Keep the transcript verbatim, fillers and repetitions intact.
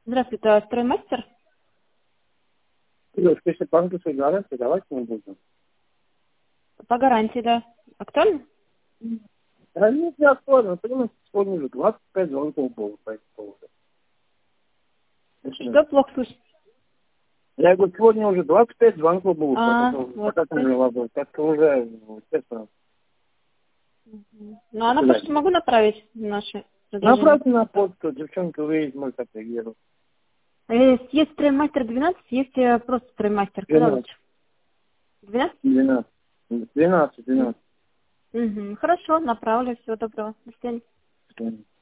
Здравствуйте, а строймастер? Девушка, если банковская гарантия, давайте не будем. По гарантии, да. Актуально? Да нет, не актуально. Понимаете, сегодня уже двадцать пять звонков было по этому поводу. Что плохо слышно? Я говорю, сегодня уже двадцать пять звонков было А, по этому вот. вопросу. Как-то уже, естественно, Ну, а на почту могу направить наши предложения? направьте на почту, девчонка выйдет, может, отреагировать. Есть, есть строймастер двенадцать, есть э, просто строймастер. Куда двенадцать. лучше? двенадцать? двенадцать. двенадцать, двенадцать. Угу. Хорошо, направлю. Всего доброго. До свидания. Двенадцать.